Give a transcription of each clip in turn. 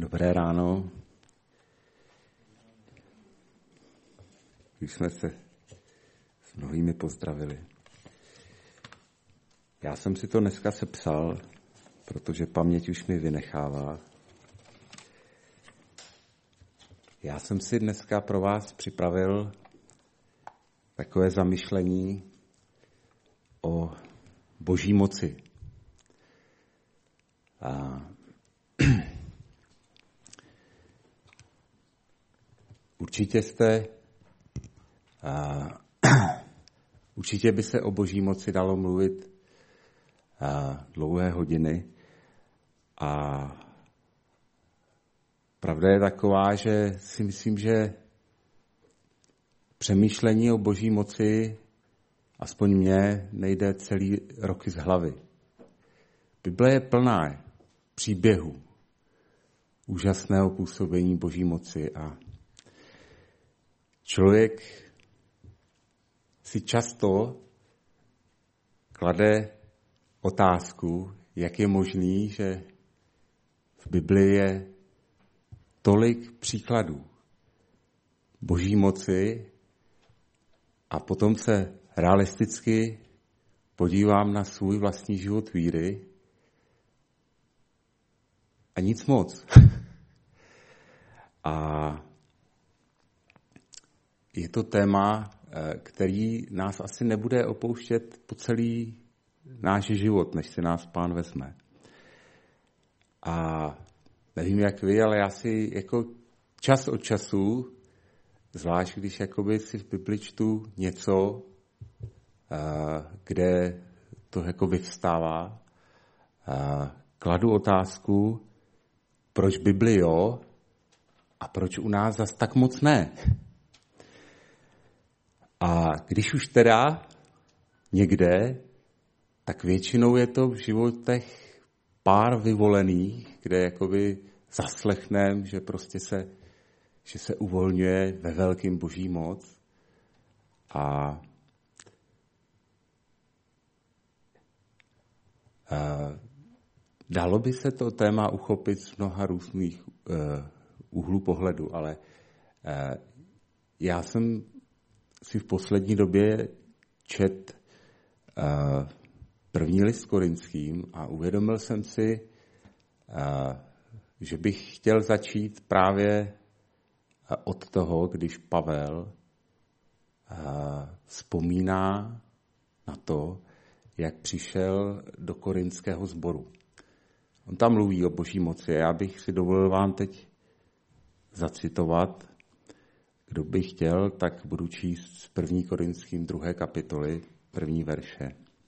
Dobré ráno. Už jsme se s mnohými pozdravili. Já jsem si to dneska sepsal, protože paměť už mi vynechává. Já jsem si dneska pro vás připravil takové zamyšlení o boží moci. Určitě by se o boží moci dalo mluvit dlouhé hodiny a pravda je taková, že si myslím, že přemýšlení o boží moci aspoň mně nejde celý roky z hlavy. Bible je plná příběhů úžasného působení boží moci a člověk si často klade otázku, jak je možný, že v Biblii je tolik příkladů boží moci a potom se realisticky podívám na svůj vlastní život víry a nic moc. A je to téma, který nás asi nebude opouštět po celý náš život, než si nás Pán vezme. A nevím, jak vy, ale já si jako čas od času, zvlášť když jakoby si v Bibli čtu něco, kde to jako vyvstává, kladu otázku, proč Bibli jo a proč u nás zas tak moc ne. A když už teda někde, tak většinou je to v životech pár vyvolených, kde jakoby zaslechnem, že prostě se uvolňuje ve velkým boží moc. A dalo by se to téma uchopit z mnoha různých úhlů pohledu, ale já jsem si v poslední době čet první list Korinským a uvědomil jsem si, že bych chtěl začít právě od toho, když Pavel vzpomíná na to, jak přišel do korinského sboru. On tam mluví o boží moci. Já bych si dovolil vám teď zacitovat. Kdo by chtěl, tak budu číst z 1. Korinským 2. kapitoly, 1. verše.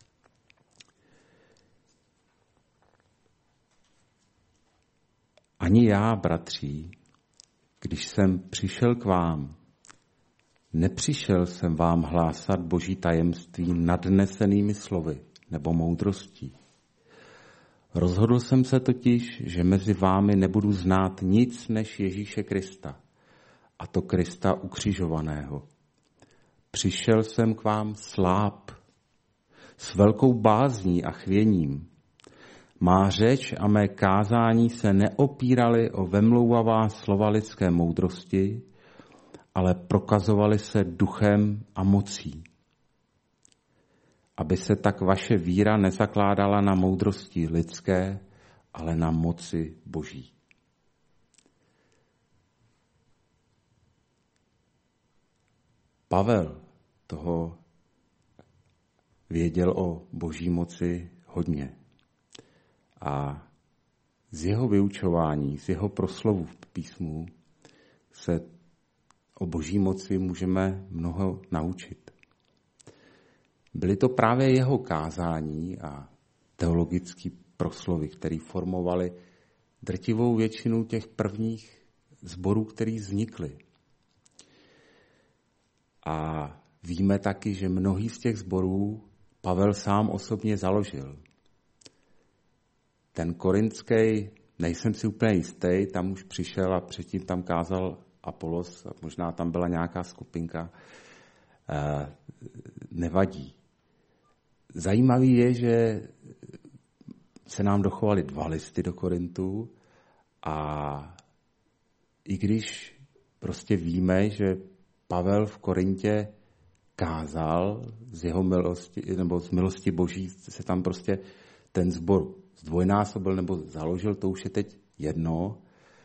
Ani já, bratří, když jsem přišel k vám, nepřišel jsem vám hlásat boží tajemství nadnesenými slovy nebo moudrostí. Rozhodl jsem se totiž, že mezi vámi nebudu znát nic než Ježíše Krista, a to Krista ukřižovaného. Přišel jsem k vám sláb, s velkou bázní a chvěním. Má řeč a mé kázání se neopíraly o vemlouvavá slova lidské moudrosti, ale prokazovaly se duchem a mocí. Aby se tak vaše víra nezakládala na moudrosti lidské, ale na moci boží. Pavel toho věděl o boží moci hodně. A z jeho vyučování, z jeho proslovů v písmu se o boží moci můžeme mnoho naučit. Byly to právě jeho kázání a teologické proslovy, které formovaly drtivou většinu těch prvních sborů, které vznikly. A víme taky, že mnohý z těch sborů Pavel sám osobně založil. Ten korinský, nejsem si úplně jistý, tam už přišel a předtím tam kázal Apolos, možná tam byla nějaká skupinka, nevadí. Zajímavý je, že se nám dochovaly 2 listy do Korintu a i když prostě víme, že Pavel v Korintě kázal z jeho milosti, nebo z milosti Boží se tam prostě ten sbor zdvojnásobil nebo založil, to už je teď jedno.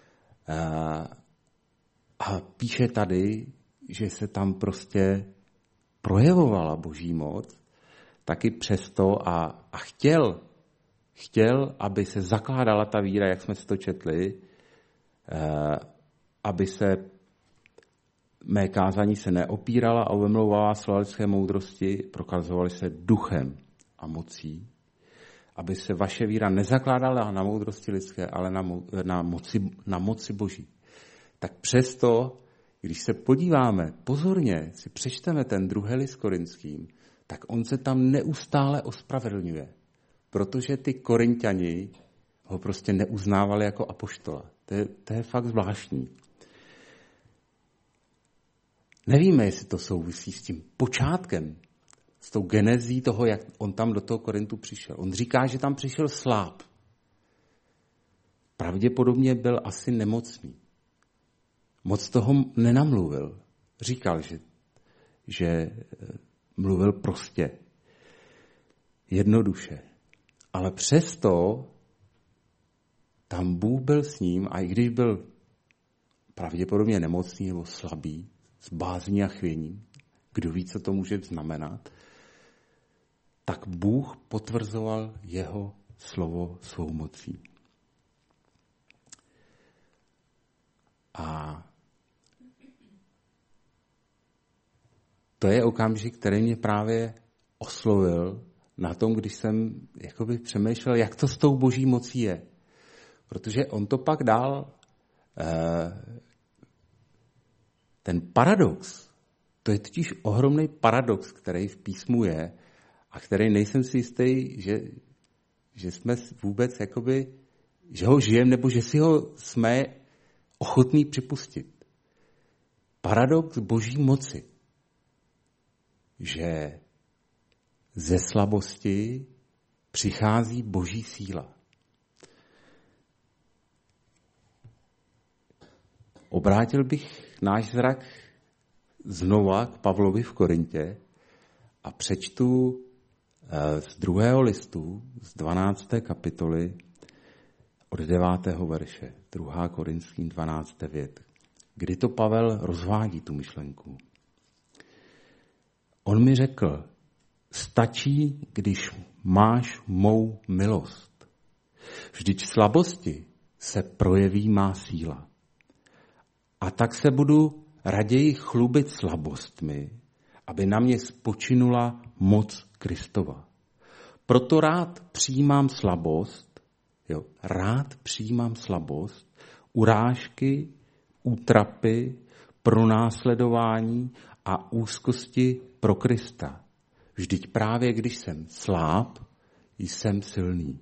A píše tady, že se tam prostě projevovala Boží moc, taky přesto a chtěl, aby se zakládala ta víra, jak jsme si to četli, aby se mé kázání se neopírala a vymlouvala slova lidské moudrosti, prokazovaly se duchem a mocí, aby se vaše víra nezakládala na moudrosti lidské, ale na moci Boží. Tak přesto, když se podíváme, pozorně si přečteme ten druhý list Korinským, tak on se tam neustále ospravedlňuje, protože ty Korinťani ho prostě neuznávali jako apoštola. To je fakt zvláštní. Nevíme, jestli to souvisí s tím počátkem, s tou genezí toho, jak on tam do toho Korintu přišel. On říká, že tam přišel sláb. Pravděpodobně byl asi nemocný. Moc toho nenamluvil. Říkal, že mluvil prostě, jednoduše. Ale přesto tam Bůh byl s ním a i když byl pravděpodobně nemocný nebo slabý, s bázní a chvěním, kdo ví, co to může znamenat, tak Bůh potvrzoval jeho slovo svou mocí. A to je okamžik, který mě právě oslovil na tom, když jsem jakoby přemýšlel, jak to s tou Boží mocí je. Protože on to pak dál, ten paradox, to je totiž ohromný paradox, který v písmu je a který nejsem si jistý, že jsme vůbec jakoby, že ho žijeme, nebo že si ho jsme ochotní připustit. Paradox Boží moci, že ze slabosti přichází Boží síla. Obrátil bych náš zrak znova k Pavlovi v Korintě a přečtu z 2. listu, z 12. kapitoly od 9. verše, 2. Korinským 12.9, kdy to Pavel rozvádí tu myšlenku. On mi řekl, stačí, když máš mou milost. Vždyť v slabosti se projeví má síla. A tak se budu raději chlubit slabostmi, aby na mě spočinula moc Kristova. Proto rád přijímám slabost, urážky, útrapy, pronásledování a úzkosti pro Krista. Vždyť právě když jsem sláb, jsem silný.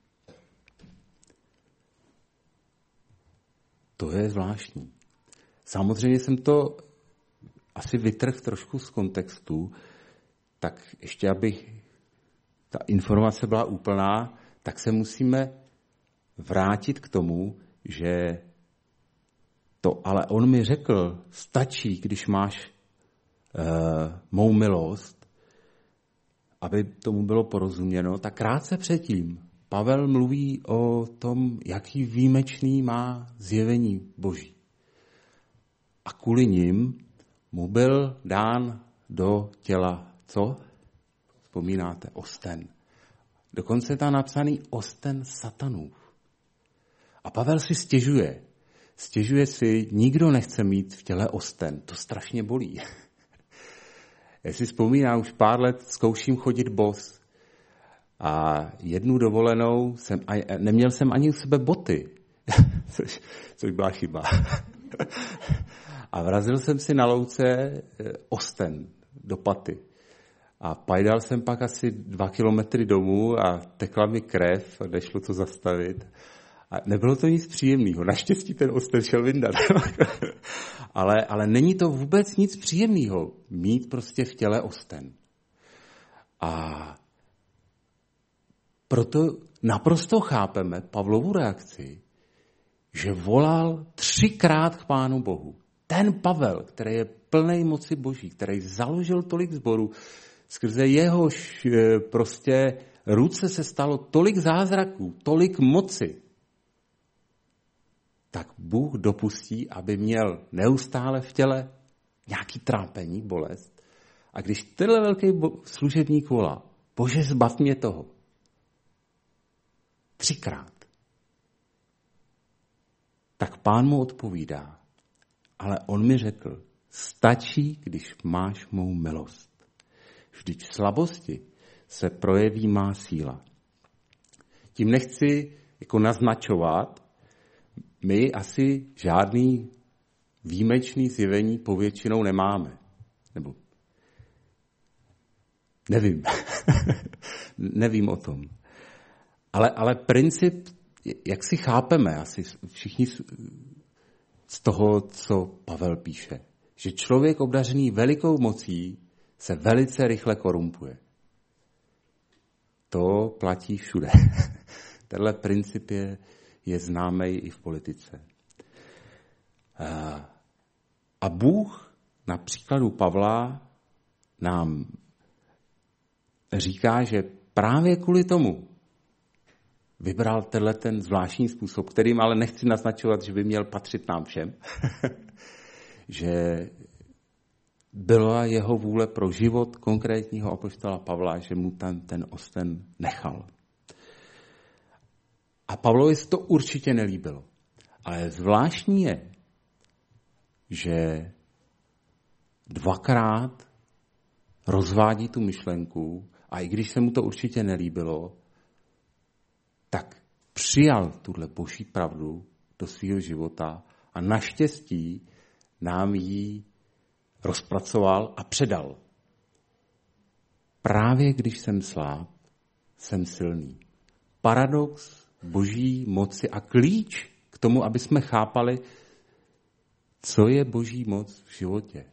To je zvláštní. Samozřejmě jsem to asi vytrhl trošku z kontextu, tak ještě, aby ta informace byla úplná, tak se musíme vrátit k tomu, že to, ale on mi řekl, stačí, když máš mou milost, aby tomu bylo porozuměno, tak krátce předtím Pavel mluví o tom, jaký výjimečný má zjevení Boží. A kvůli nim mu byl dán do těla, co? Vzpomínáte, osten. Dokonce je tam napsaný osten satanův. A Pavel si stěžuje. Stěžuje si, nikdo nechce mít v těle osten. To strašně bolí. Já si vzpomínám, už pár let zkouším chodit bos. A jednu dovolenou neměl jsem ani u sebe boty. což byla chyba. A vrazil jsem si na louce osten do paty. A pajdal jsem pak asi 2 kilometry domů a tekla mi krev a nešlo to zastavit. A nebylo to nic příjemného. Naštěstí ten osten šel vyndat. ale není to vůbec nic příjemného mít prostě v těle osten. A proto naprosto chápeme Pavlovu reakci, že volal 3krát k Pánu Bohu. Ten Pavel, který je plnej moci Boží, který založil tolik sborů, skrze jehož prostě ruce se stalo tolik zázraků, tolik moci, tak Bůh dopustí, aby měl neustále v těle nějaký trápení, bolest. A když tenhle velký služebník volá, Bože, zbav mě toho. 3krát. Tak Pán mu odpovídá, ale on mi řekl, stačí, když máš mou milost. Vždyť v slabosti se projeví má síla. Tím nechci jako naznačovat, my asi žádný výjimečný zjevení povětšinou nemáme. Nebo nevím. Nevím o tom. Ale princip, jak si chápeme asi všichni z toho, co Pavel píše, že člověk obdařený velikou mocí se velice rychle korumpuje. To platí všude. Tenhle princip je známý i v politice. A Bůh na příkladu Pavla nám říká, že právě kvůli tomu vybral ten zvláštní způsob, kterým ale nechci naznačovat, že by měl patřit nám všem, že byla jeho vůle pro život konkrétního apoštola Pavla, že mu ten osten nechal. A Pavlovi se to určitě nelíbilo. Ale zvláštní je, že 2krát rozvádí tu myšlenku a i když se mu to určitě nelíbilo, tak přijal tuhle boží pravdu do svého života a naštěstí nám ji rozpracoval a předal. Právě když jsem sláb, jsem silný. Paradox boží moci a klíč k tomu, aby jsme chápali, co je boží moc v životě.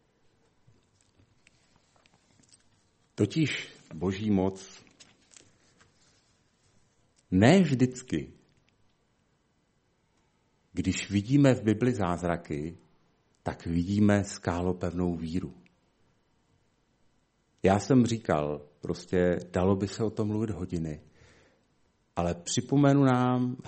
Totiž boží moc ne vždycky, když vidíme v Bibli zázraky, tak vidíme skálopevnou víru. Já jsem říkal, prostě dalo by se o tom mluvit hodiny, ale připomenu nám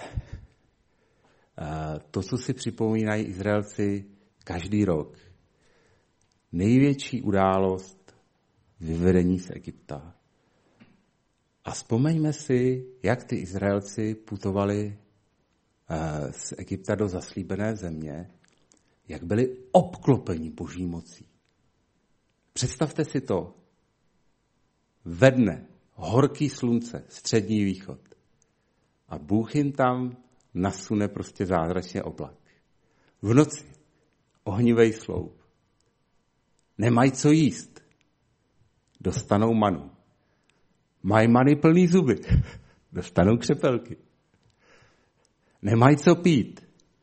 to, co si připomínají Izraelci každý rok. Největší událost vyvedení z Egypta. A vzpomeňme si, jak ty Izraelci putovali z Egypta do zaslíbené země, jak byli obklopeni boží mocí. Představte si to. Ve dne horký slunce, střední východ. A Bůh jim tam nasune prostě zázračně oblak. V noci ohnivej sloup. Nemají co jíst. Dostanou manu. Mají many plný zuby. Dostanou křepelky. Nemají co pít.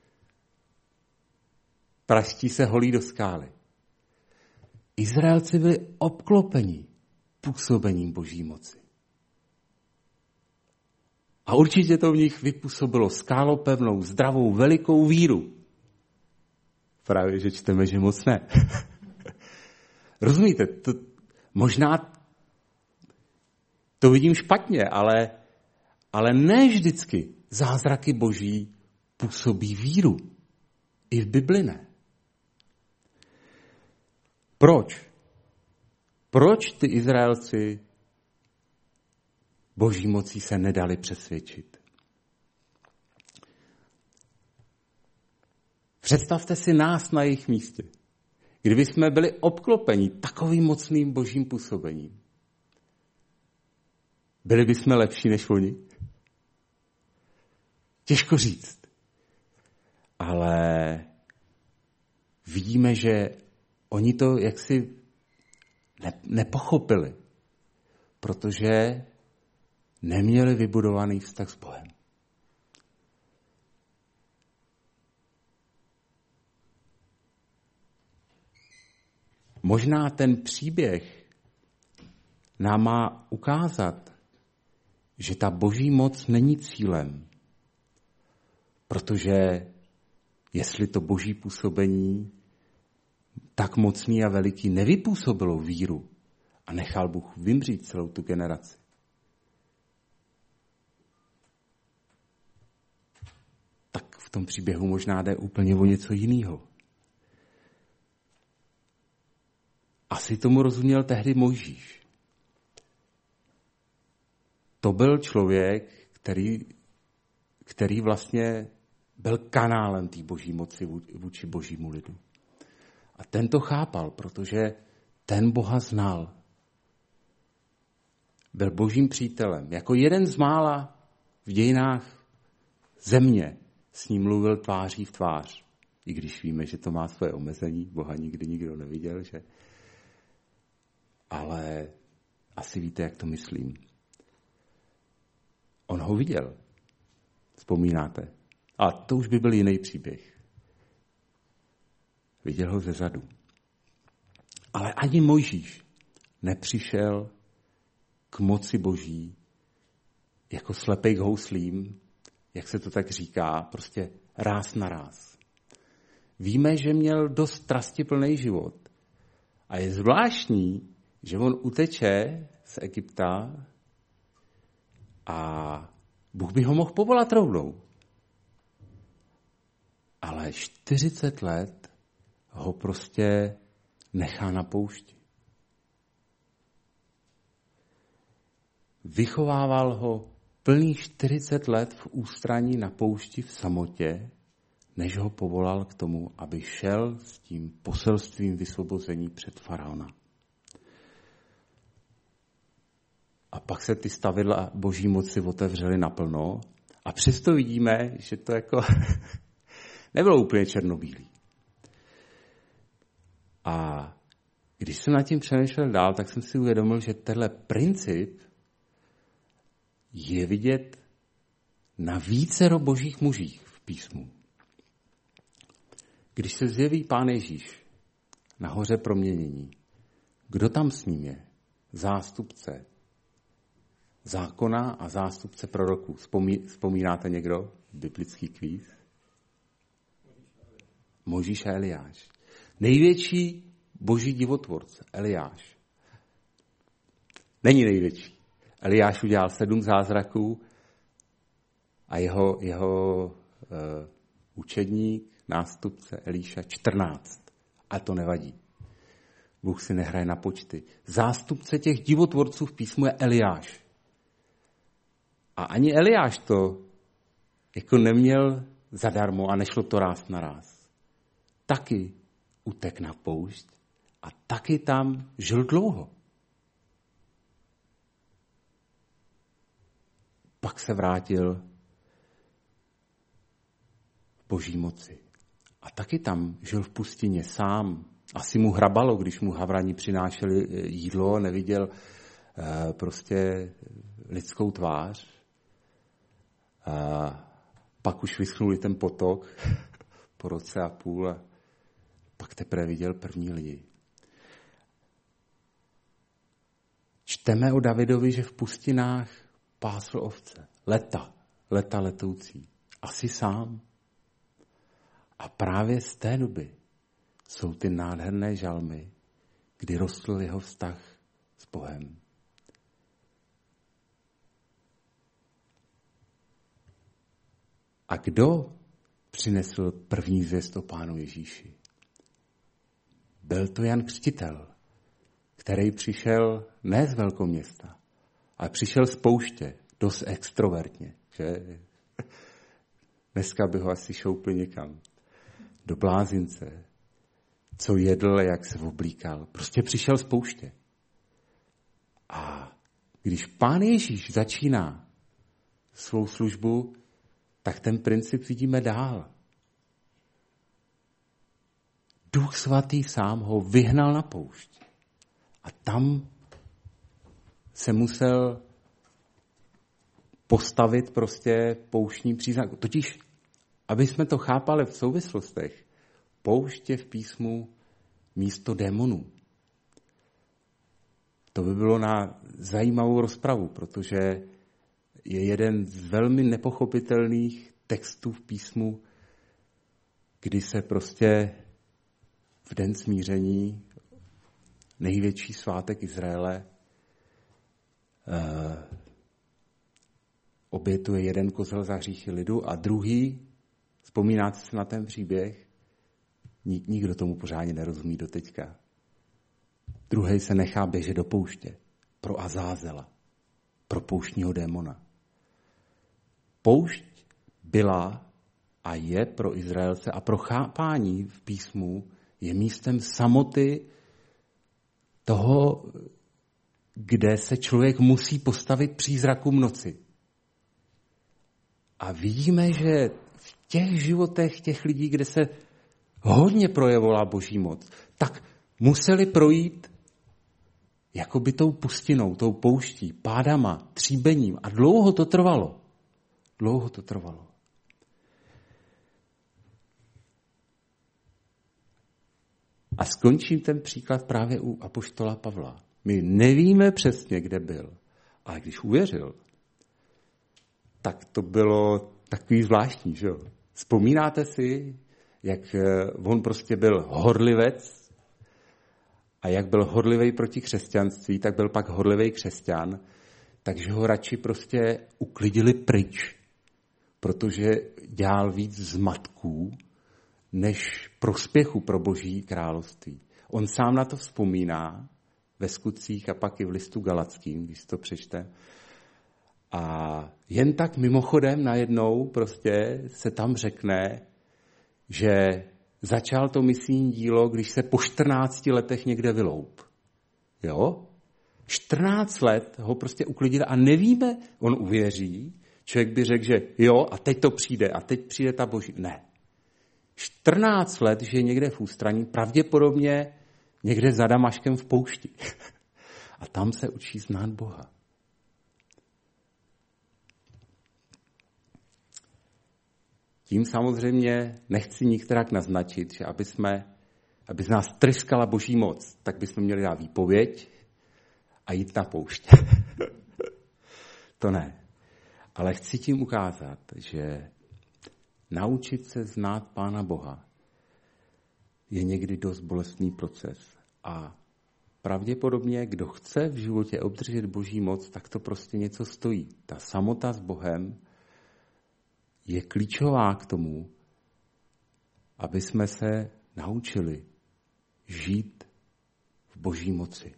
Praští se holí do skály. Izraelci byli obklopeni působením boží moci. A určitě to v nich vypůsobilo skálopevnou, zdravou, velikou víru. Právě, že čteme, že moc ne. Rozumíte? Možná to vidím špatně, ale ne vždycky zázraky boží působí víru. I v Bibli ne. Proč? Proč ty Izraelci boží mocí se nedali přesvědčit? Představte si nás na jejich místě. Kdyby jsme byli obklopeni takovým mocným božím působením, byli bychom lepší než oni? Těžko říct. Ale vidíme, že oni to jaksi nepochopili, protože neměli vybudovaný vztah s Bohem. Možná ten příběh nám má ukázat, že ta boží moc není cílem, protože jestli to boží působení tak mocný a veliký nevypůsobilo víru a nechal Bůh vymřít celou tu generaci. Tak v tom příběhu možná jde úplně o něco jiného. Asi tomu rozuměl tehdy Mojžíš. To byl člověk, který vlastně byl kanálem té boží moci vůči božímu lidu. A ten to chápal, protože ten Boha znal. Byl božím přítelem. Jako jeden z mála v dějinách země s ním mluvil tváří v tvář. I když víme, že to má svoje omezení, Boha nikdy nikdo neviděl, že? Ale asi víte, jak to myslím. On ho viděl. Vzpomínáte? A to už by byl jiný příběh. Viděl ho zezadu. Ale ani Mojžíš nepřišel k moci boží jako slepej k houslím, jak se to tak říká, prostě ráz na ráz. Víme, že měl dost strastiplný život. A je zvláštní, že on uteče z Egypta a Bůh by ho mohl povolat rovnou. Ale 40 let ho prostě nechá na poušti. Vychovával ho plných 40 let v ústraní na poušti v samotě, než ho povolal k tomu, aby šel s tím poselstvím vysvobození před faraona. A pak se ty stavidla boží moci otevřely naplno a přesto vidíme, že to jako nebylo úplně černobílý. A když jsem nad tím přemýšlel dál, tak jsem si uvědomil, že tenhle princip je vidět na vícero božích mužích v písmu. Když se zjeví Pán Ježíš na hoře proměnění, kdo tam s ním je? Zástupce zákona a zástupce proroků. Vzpomínáte někdo? Biblický kvíz? Mojžíš a Eliáš. Největší boží divotvorce, Eliáš. Není největší. Eliáš udělal 7 zázraků a jeho učedník, nástupce Elíša 14. A to nevadí. Bůh si nehraje na počty. Zástupce těch divotvorců v písmu je Eliáš. A ani Eliáš to jako neměl zadarmo a nešlo to ráz na ráz. Taky utek na poušť a taky tam žil dlouho. Pak se vrátil v boží moci. A taky tam žil v pustině sám. Asi mu hrabalo, když mu havrani přinášeli jídlo, neviděl prostě lidskou tvář. A pak už vyschnuli ten potok po roce a půl a pak teprve viděl první lidi. Čteme o Davidovi, že v pustinách pásl ovce. Leta letoucí. Asi sám. A právě z té doby jsou ty nádherné žalmy, kdy rostl jeho vztah s Bohem. A kdo přinesl první zvěst o Pánu Ježíši? Byl to Jan Křtitel, který přišel ne z velkoměsta, ale přišel z pouště, dost extrovertně. Že? Dneska by ho asi šoupli někam. Do blázince. Co jedl, jak se oblíkal. Prostě přišel z pouště. A když Pán Ježíš začíná svou službu, tak ten princip vidíme dál. Duch svatý sám ho vyhnal na poušť. A tam se musel postavit prostě pouštní příznak. Totiž, aby jsme to chápali v souvislostech, poušť je v písmu místo démonů. To by bylo na zajímavou rozpravu, protože je jeden z velmi nepochopitelných textů v písmu, kdy se prostě v den smíření, největší svátek Izraele, obětuje jeden kozel za hříchy lidu a druhý, vzpomínáte se na ten příběh, nikdo tomu pořádně nerozumí doteďka. Druhý se nechá běžet do pouště pro Azázela, pro pouštního démona. Poušť byla a je pro Izraelce a pro chápání v písmu je místem samoty toho, kde se člověk musí postavit přízrakům noci. A vidíme, že v těch životech těch lidí, kde se hodně projevovala Boží moc, tak museli projít jakoby tou pustinou, tou pouští, pádama, tříbením. A dlouho to trvalo. Dlouho to trvalo. A skončím ten příklad právě u apoštola Pavla. My nevíme přesně, kde byl, ale když uvěřil, tak to bylo takový zvláštní, že jo? Vzpomínáte si, jak on prostě byl horlivec a jak byl horlivý proti křesťanství, tak byl pak horlivý křesťan, takže ho radši prostě uklidili pryč, protože dělal víc zmatků, než prospěchu pro Boží království. On sám na to vzpomíná ve Skutcích a pak i v listu Galackým, když to přečte. A jen tak mimochodem najednou prostě se tam řekne, že začal to misijní dílo, když se po 14 letech někde vyloup. Jo? 14 let ho prostě uklidil a nevíme, on uvěří, člověk by řekl, že jo, a teď to přijde, a teď přijde ta Boží. Ne. 14 let žije někde v ústraní, pravděpodobně někde za Damaškem v poušti. A tam se učí znát Boha. Tím samozřejmě nechci nikterak naznačit, že aby z nás tryskala Boží moc, tak bychom měli dát výpověď a jít na poušť. To ne. Ale chci tím ukázat, že naučit se znát Pána Boha je někdy dost bolestný proces. A pravděpodobně, kdo chce v životě obdržet Boží moc, tak to prostě něco stojí. Ta samota s Bohem je klíčová k tomu, aby jsme se naučili žít v Boží moci.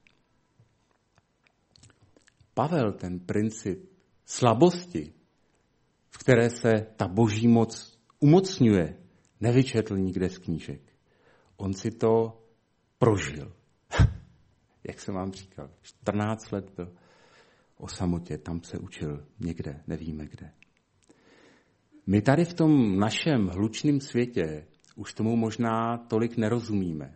Pavel ten princip slabosti, v které se ta Boží moc umocňuje, nevyčetl nikde z knížek. On si to prožil. Jak jsem vám říkal, 14 let byl o samotě, tam se učil někde, nevíme kde. My tady v tom našem hlučném světě už tomu možná tolik nerozumíme.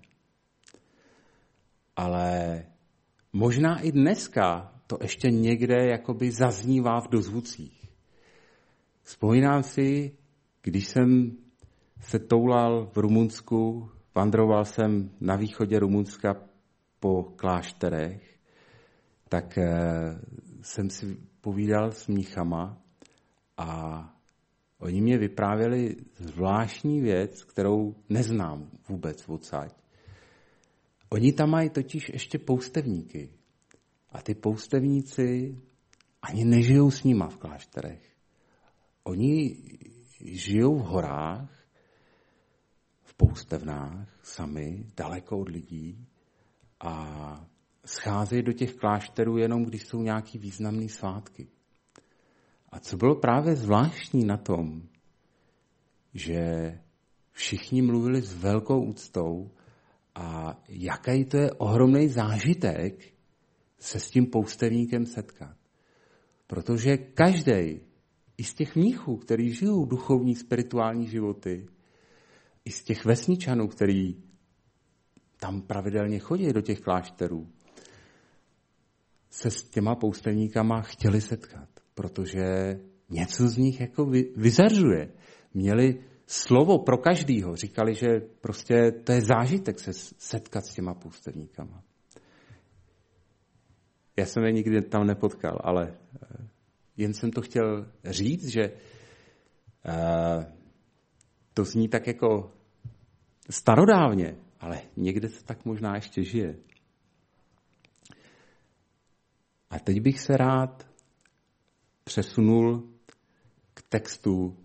Ale možná i dneska to ještě někde jakoby zaznívá v dozvucích. Vzpomínám si, když jsem se toulal v Rumunsku, vandroval jsem na východě Rumunska po klášterech, tak jsem si povídal s mnichama a oni mě vyprávěli zvláštní věc, kterou neznám vůbec odsaď. Oni tam mají totiž ještě poustevníky. A ty poustevníci ani nežijou s nima v klášterech. Oni žijou v horách, v poustevnách, sami, daleko od lidí a scházejí do těch klášterů jenom, když jsou nějaký významný svátky. A co bylo právě zvláštní na tom, že všichni mluvili s velkou úctou a jaký to je ohromný zážitek se s tím poustevníkem setkat. Protože každý, i z těch mnichů, který žijou duchovní, spirituální životy, i z těch vesničanů, který tam pravidelně chodí do těch klášterů, se s těma poustevníkama chtěli setkat, protože něco z nich jako vyzařuje. Měli slovo pro každýho. Říkali, že prostě to je zážitek se setkat s těma poustevníkama. Já jsem je nikdy tam nepotkal, ale jen jsem to chtěl říct, že To zní tak jako starodávně, ale někde se tak možná ještě žije. A teď bych se rád přesunul k textu,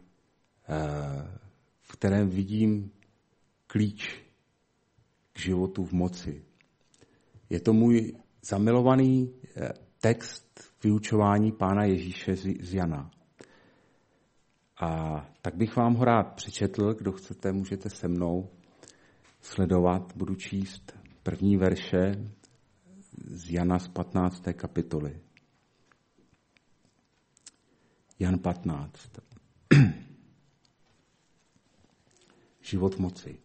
v kterém vidím klíč k životu v moci. Je to můj zamilovaný text vyučování Pána Ježíše z Jana. A tak bych vám ho rád přečetl, kdo chcete, můžete se mnou sledovat. Budu číst první verše z Jana z 15. kapitoly. Jan 15. Život v moci.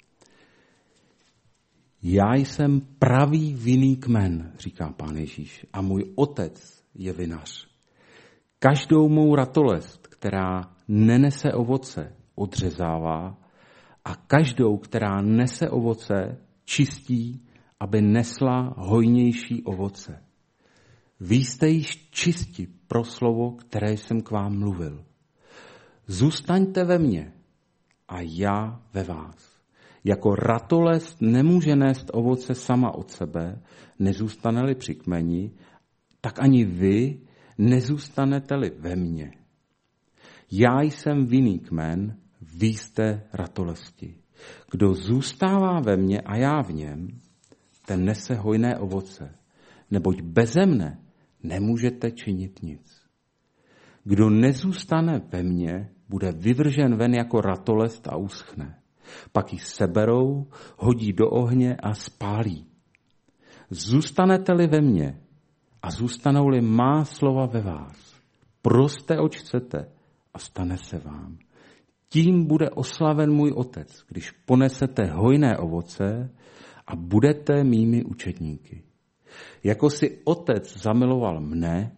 Já jsem pravý vinný kmen, říká Pán Ježíš, a můj otec je vinař. Každou mou ratolest, která nenese ovoce, odřezává a každou, která nese ovoce, čistí, aby nesla hojnější ovoce. Vy jste již čisti pro slovo, které jsem k vám mluvil. Zůstaňte ve mně a já ve vás. Jako ratolest nemůže nést ovoce sama od sebe, nezůstane-li při kmeni, tak ani vy nezůstanete-li ve mně. Já jsem vinný kmen, vy jste ratolesti. Kdo zůstává ve mně a já v něm, ten nese hojné ovoce, neboť beze mne nemůžete činit nic. Kdo nezůstane ve mně, bude vyvržen ven jako ratolest a uschne. Pak ji seberou, hodí do ohně a spálí. Zůstanete-li ve mně a zůstanou-li má slova ve vás, proste, oč chcete, a stane se vám. Tím bude oslaven můj otec, když ponesete hojné ovoce a budete mými učedníky. Jako si otec zamiloval mne,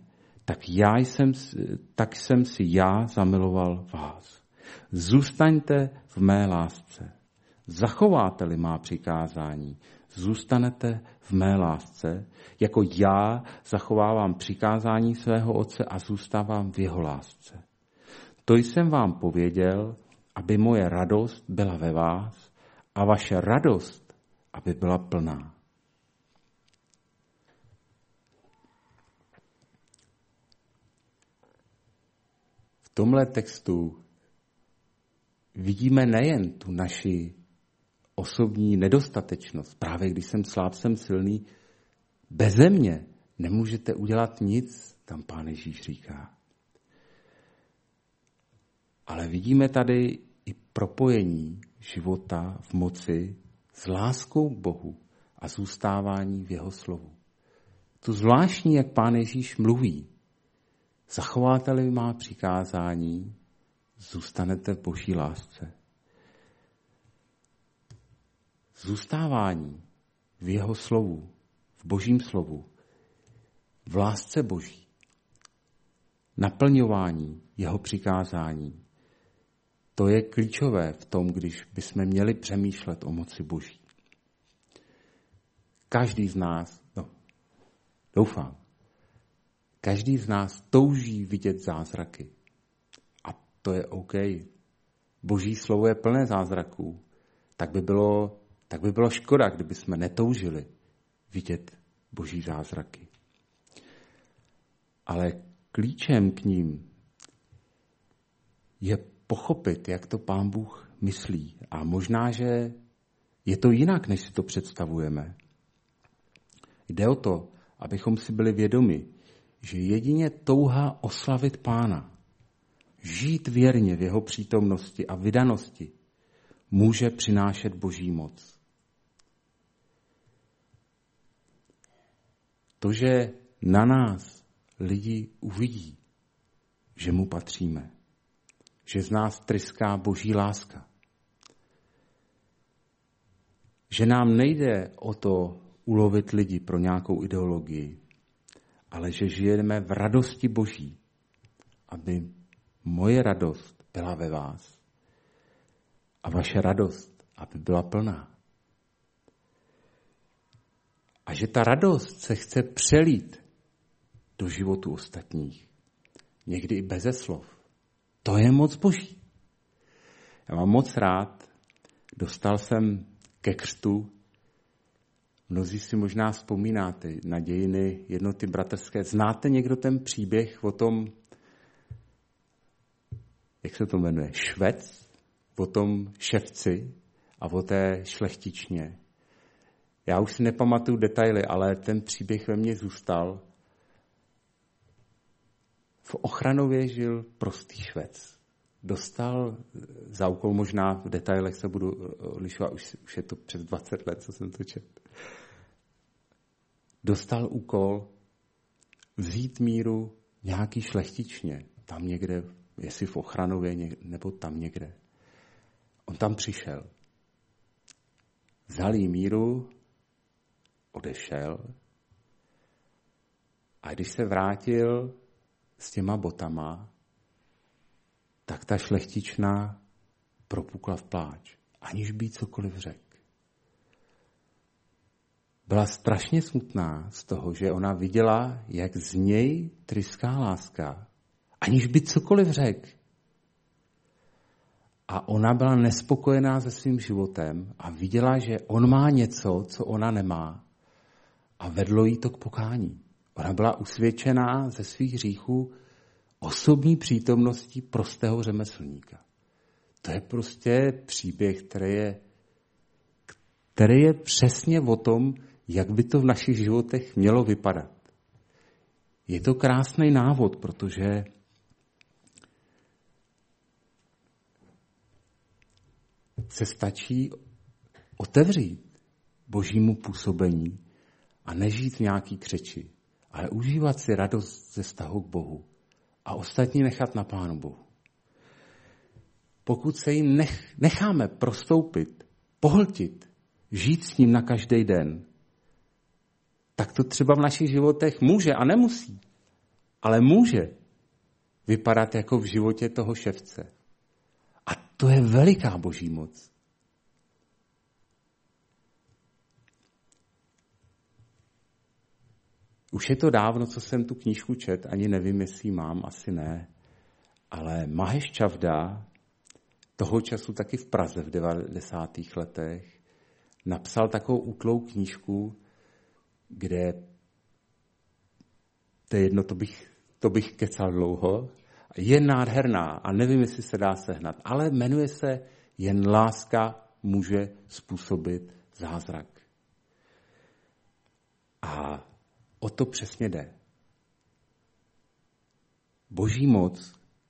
tak jsem si já zamiloval vás. Zůstaňte v mé lásce. Zachováte-li má přikázání, zůstanete v mé lásce, jako já zachovávám přikázání svého otce a zůstávám v jeho lásce. To jsem vám pověděl, aby moje radost byla ve vás a vaše radost, aby byla plná. V tomhle textu vidíme nejen tu naši osobní nedostatečnost. Právě když jsem slab, jsem silný, beze mě nemůžete udělat nic, tam Pán Ježíš říká. Ale vidíme tady i propojení života v moci s láskou k Bohu a zůstávání v jeho slovu. To zvláštní, jak Pán Ježíš mluví. Zachováte-li má přikázání, zůstanete v Boží lásce. Zůstávání v jeho slovu, v Božím slovu, v lásce Boží, naplňování jeho přikázání, to je klíčové v tom, když bychom měli přemýšlet o moci Boží. Každý z nás, doufám, každý z nás touží vidět zázraky. A to je OK. Boží slovo je plné zázraků. Tak by bylo škoda, kdyby jsme netoužili vidět Boží zázraky. Ale klíčem k ním je pochopit, jak to Pán Bůh myslí. A možná, že je to jinak, než si to představujeme. Jde o to, abychom si byli vědomi, že jedině touha oslavit Pána, žít věrně v jeho přítomnosti a vydanosti, může přinášet Boží moc. To, že na nás lidi uvidí, že mu patříme, že z nás tryská Boží láska, že nám nejde o to ulovit lidi pro nějakou ideologii, ale že žijeme v radosti Boží, aby moje radost byla ve vás a vaše radost, aby byla plná. A že ta radost se chce přelít do životu ostatních. Někdy i beze slov. To je moc Boží. Já mám moc rád, dostal jsem ke křtu, mnozí si možná vzpomínáte na dějiny jednoty bratrské. Znáte někdo ten příběh o tom, jak se to jmenuje, Švec, o tom ševci a o té šlechtičně. Já už si nepamatuju detaily, ale ten příběh ve mně zůstal. V Ochranově žil prostý Švec. Dostal za úkol, možná v detailech se budu lišovat, už je to přes 20 let, co jsem to četl. Dostal úkol vzít míru nějaký šlechtičně, tam někde, jestli v Ochranově, nebo tam někde. On tam přišel. Vzal jí míru, odešel a když se vrátil s těma botama, tak ta šlechtična propukla v pláč, aniž by cokoliv řekl. Byla strašně smutná z toho, že ona viděla, jak z něj tryská láska, aniž by cokoliv řekl. A ona byla nespokojená se svým životem a viděla, že on má něco, co ona nemá. A vedlo jí to k pokání. Ona byla usvědčená ze svých hříchů osobní přítomností prostého řemeslníka. To je prostě příběh, který je přesně o tom, jak by to v našich životech mělo vypadat. Je to krásný návod, protože se stačí otevřít Božímu působení a nežít v nějaký křeči, ale užívat si radost ze vztahu k Bohu a ostatní nechat na Pánu Bohu. Pokud se jim necháme prostoupit, pohltit, žít s ním na každý den, tak to třeba v našich životech může a nemusí, ale může vypadat jako v životě toho ševce. A to je veliká Boží moc. Už je to dávno, co jsem tu knížku čet, ani nevím, jestli ji mám, asi ne, ale Maheš Chavda, toho času taky v Praze v 90. letech, napsal takovou útlou knížku, kde, to je jedno, to bych kecal dlouho, je nádherná a nevím, jestli se dá sehnat, ale jmenuje se Jen láska může způsobit zázrak. A o to přesně jde. Boží moc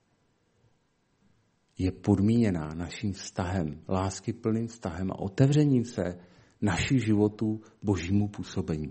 je podmíněná naším vztahem, láskyplným vztahem a otevřením se našich životů Božímu působení.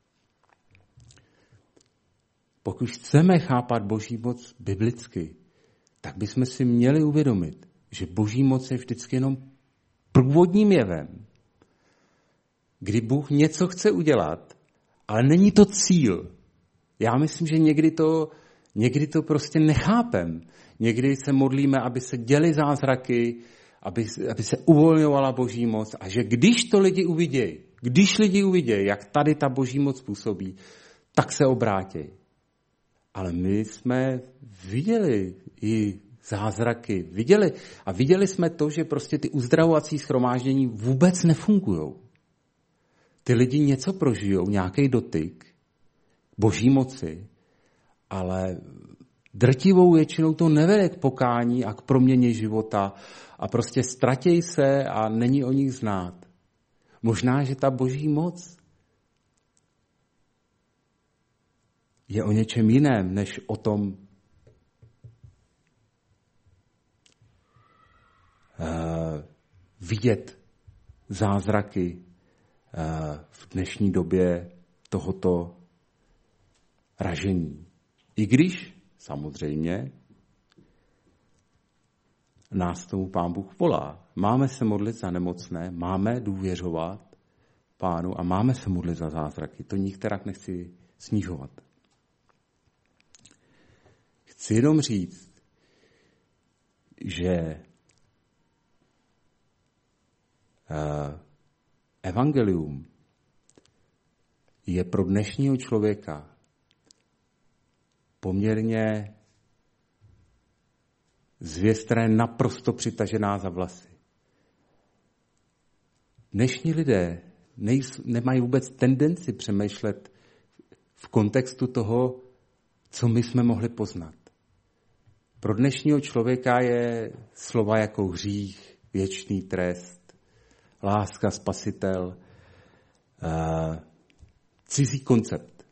Pokud chceme chápat Boží moc biblicky, tak bychom si měli uvědomit, že Boží moc je vždycky jenom průvodním jevem, kdy Bůh něco chce udělat, ale není to cíl. Já myslím, že někdy to prostě nechápem. Někdy se modlíme, aby se děly zázraky, aby se uvolňovala Boží moc a že když lidi uvidějí, jak tady ta Boží moc působí, tak se obrátí. Ale my jsme viděli i zázraky, viděli jsme to, že prostě ty uzdravovací shromáždění vůbec nefungují. Ty lidi něco prožijou, nějaký dotyk Boží moci, ale drtivou většinou to nevede k pokání a k proměně života a prostě ztratěj se a není o nich znát. Možná, že ta Boží moc je o něčem jiném, než o tom vidět zázraky v dnešní době tohoto ražení. I když samozřejmě nás tomu Pán Bůh volá. Máme se modlit za nemocné, máme důvěřovat Pánu a máme se modlit za zázraky. To nikterak nechci snižovat. Chci jenom říct, že evangelium je pro dnešního člověka poměrně Zvěst, která je naprosto přitažená za vlasy. Dnešní lidé nemají vůbec tendenci přemýšlet v kontextu toho, co my jsme mohli poznat. Pro dnešního člověka je slova jako hřích, věčný trest, láska, spasitel, cizí koncept.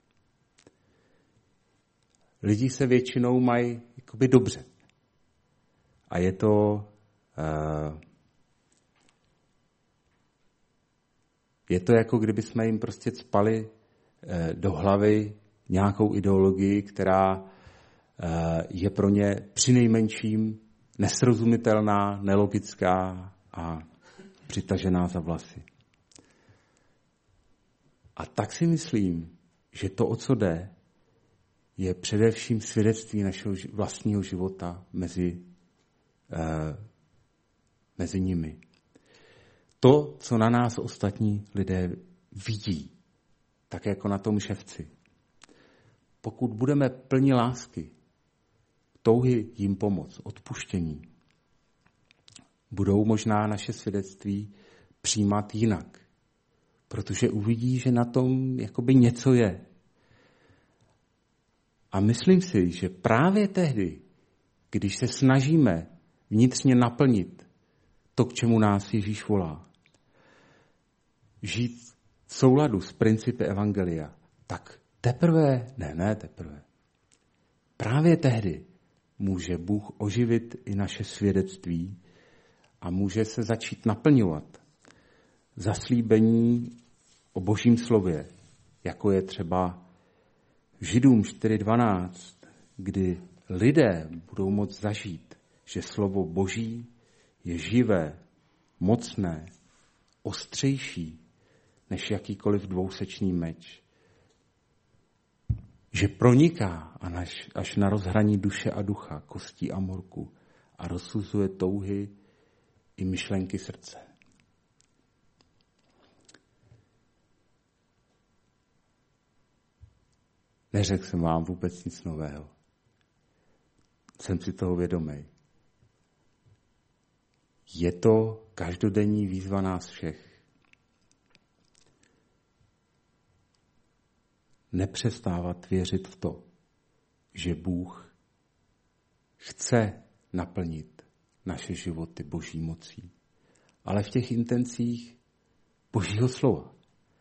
Lidi se většinou mají jakoby dobře. A je to jako kdyby jsme jim prostě cpali do hlavy nějakou ideologii, která je pro ně přinejmenším nesrozumitelná, nelogická a přitažená za vlasy. A tak si myslím, že to, o co jde, je především svědectví našeho vlastního života mezi nimi. To, co na nás ostatní lidé vidí, tak jako na tom ševci. Pokud budeme plni lásky, touhy jim pomoct, odpuštění, budou možná naše svědectví přijímat jinak, protože uvidí, že na tom jakoby něco je. A myslím si, že právě tehdy, když se snažíme vnitřně naplnit to, k čemu nás Ježíš volá, žít v souladu s principy evangelia, tak teprve, právě tehdy může Bůh oživit i naše svědectví a může se začít naplňovat zaslíbení o Božím slově, jako je třeba Židům 4.12, kdy lidé budou moct zažít, že slovo Boží je živé, mocné, ostřejší než jakýkoliv dvousečný meč. Že proniká až na rozhraní duše a ducha, kostí a morku a rozsuzuje touhy i myšlenky srdce. Neřekl jsem vám vůbec nic nového. Jsem si toho vědomý. Je to každodenní výzva nás všech. Nepřestávat věřit v to, že Bůh chce naplnit naše životy Boží mocí, ale v těch intencích Božího slova.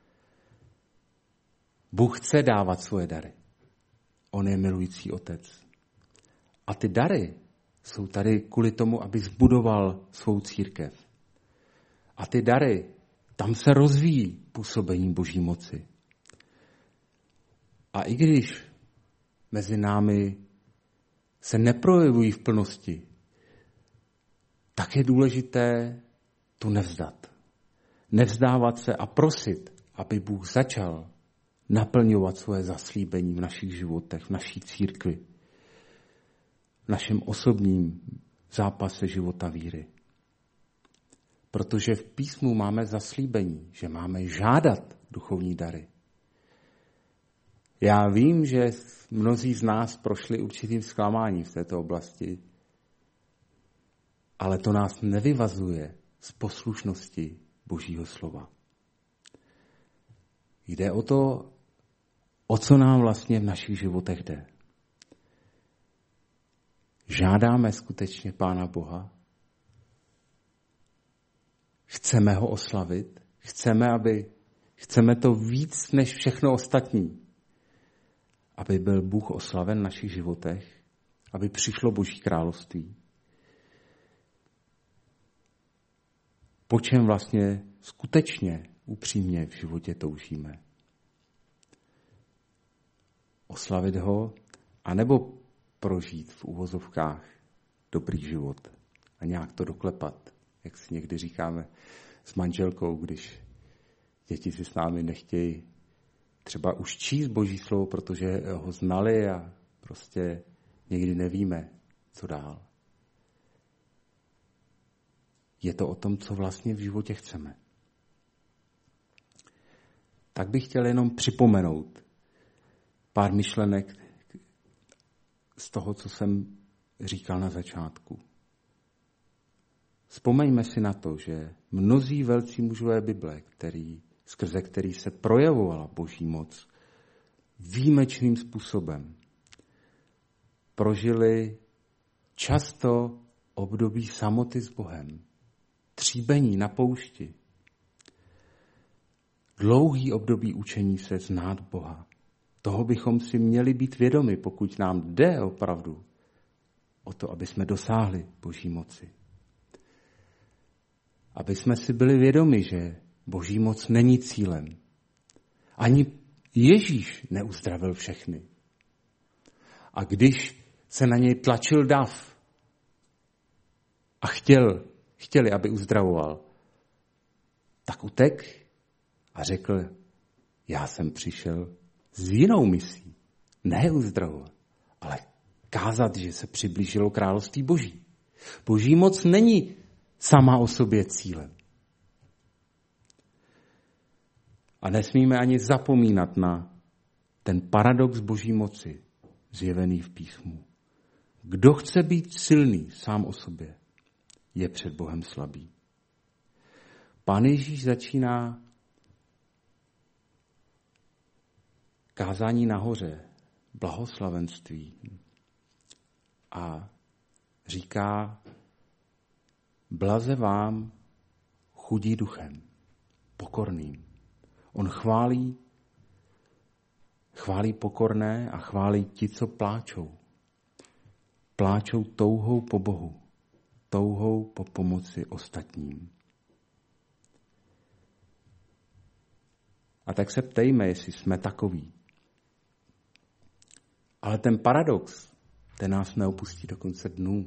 Bůh chce dávat svoje dary. On je milující otec. A ty dary jsou tady kvůli tomu, aby zbudoval svou církev. A ty dary, tam se rozvíjí působení Boží moci. A i když mezi námi se neprojevují v plnosti, tak je důležité tu nevzdat. Nevzdávat se a prosit, aby Bůh začal naplňovat svoje zaslíbení v našich životech, v naší církvi, v našem osobním zápase života víry. Protože v písmu máme zaslíbení, že máme žádat duchovní dary. Já vím, že mnozí z nás prošli určitým zklamáním v této oblasti, ale to nás nevyvazuje z poslušnosti Božího slova. Jde o to, o co nám vlastně v našich životech jde. Žádáme skutečně Pána Boha? Chceme ho oslavit? Chceme to víc než všechno ostatní, aby byl Bůh oslaven v našich životech, aby přišlo Boží království. Po čem vlastně skutečně upřímně v životě toužíme? Oslavit ho, anebo prožít v uvozovkách dobrý život a nějak to doklepat, jak si někdy říkáme s manželkou, když děti si s námi nechtějí třeba už číst Boží slovo, protože ho znali a prostě někdy nevíme, co dál. Je to o tom, co vlastně v životě chceme. Tak bych chtěl jenom připomenout pár myšlenek z toho, co jsem říkal na začátku. Vzpomeňme si na to, že mnozí velcí mužové Bible, skrze který se projevovala Boží moc, výjimečným způsobem prožili často období samoty s Bohem, tříbení na poušti, dlouhý období učení se znát Boha. Toho bychom si měli být vědomi, pokud nám jde opravdu o to, aby jsme dosáhli Boží moci. Aby jsme si byli vědomi, že Boží moc není cílem. Ani Ježíš neuzdravil všechny. A když se na něj tlačil dav a chtěli, aby uzdravoval, tak utek a řekl, já jsem přišel s jinou misí. Ne uzdravovat, ale kázat, že se přiblížilo království Boží. Boží moc není sama o sobě cílem. A nesmíme ani zapomínat na ten paradox Boží moci, zjevený v písmu. Kdo chce být silný sám o sobě, je před Bohem slabý. Pán Ježíš začíná kázání nahoře, blahoslavenství a říká, blaze vám chudí duchem, pokorným. On chválí pokorné a chválí ti, co pláčou. Pláčou touhou po Bohu, touhou po pomoci ostatním. A tak se ptejme, jestli jsme takoví. Ale ten paradox, ten nás neopustí do konce dnů.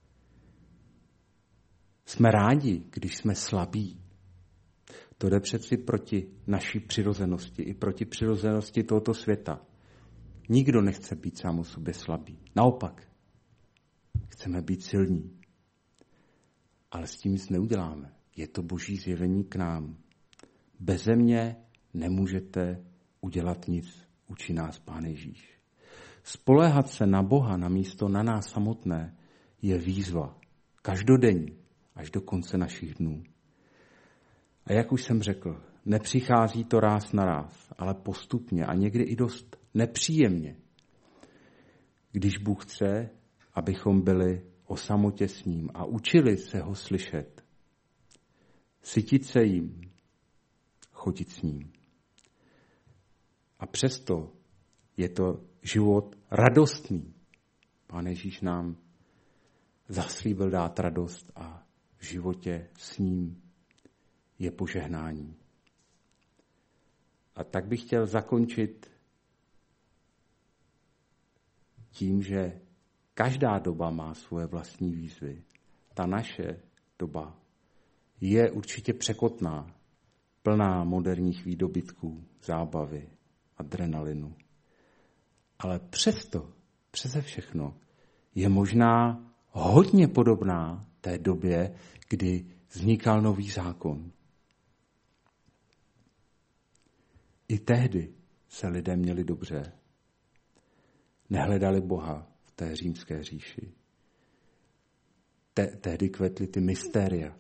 Jsme rádi, když jsme slabí. To jde přeci proti naší přirozenosti i proti přirozenosti tohoto světa. Nikdo nechce být sám o sobě slabý. Naopak, chceme být silní. Ale s tím nic neuděláme. Je to Boží zjevení k nám. Beze mě nemůžete udělat nic, učí nás Pán Ježíš. Spoléhat se na Boha namísto na nás samotné je výzva. Každodenní, až do konce našich dnů. A jak už jsem řekl, nepřichází to ráz na ráz, ale postupně a někdy i dost nepříjemně. Když Bůh chce, abychom byli o samotě s ním a učili se ho slyšet, sytit se jim, chodit s ním. A přesto je to život radostný. Pán Ježíš nám zaslíbil dát radost a v životě s ním je požehnání. A tak bych chtěl zakončit tím, že každá doba má svoje vlastní výzvy. Ta naše doba je určitě překotná, plná moderních výdobytků, zábavy, adrenalinu. Ale přesto, přeze všechno, je možná hodně podobná té době, kdy vznikal nový zákon. I tehdy se lidé měli dobře. Nehledali Boha v té římské říši. Tehdy kvetly ty mystéria.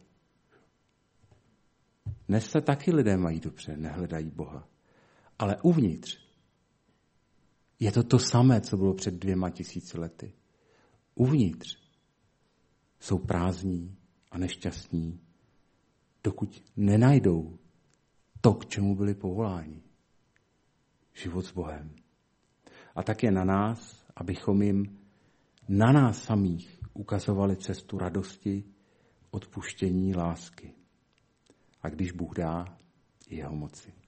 Dnes se taky lidé mají dobře, nehledají Boha. Ale uvnitř je to to samé, co bylo před 2000 lety. Uvnitř jsou prázdní a nešťastní, dokud nenajdou to, k čemu byli povoláni. Život s Bohem. A tak je na nás, abychom jim na nás samých ukazovali cestu radosti, odpuštění, lásky. A když Bůh dá, jeho moci.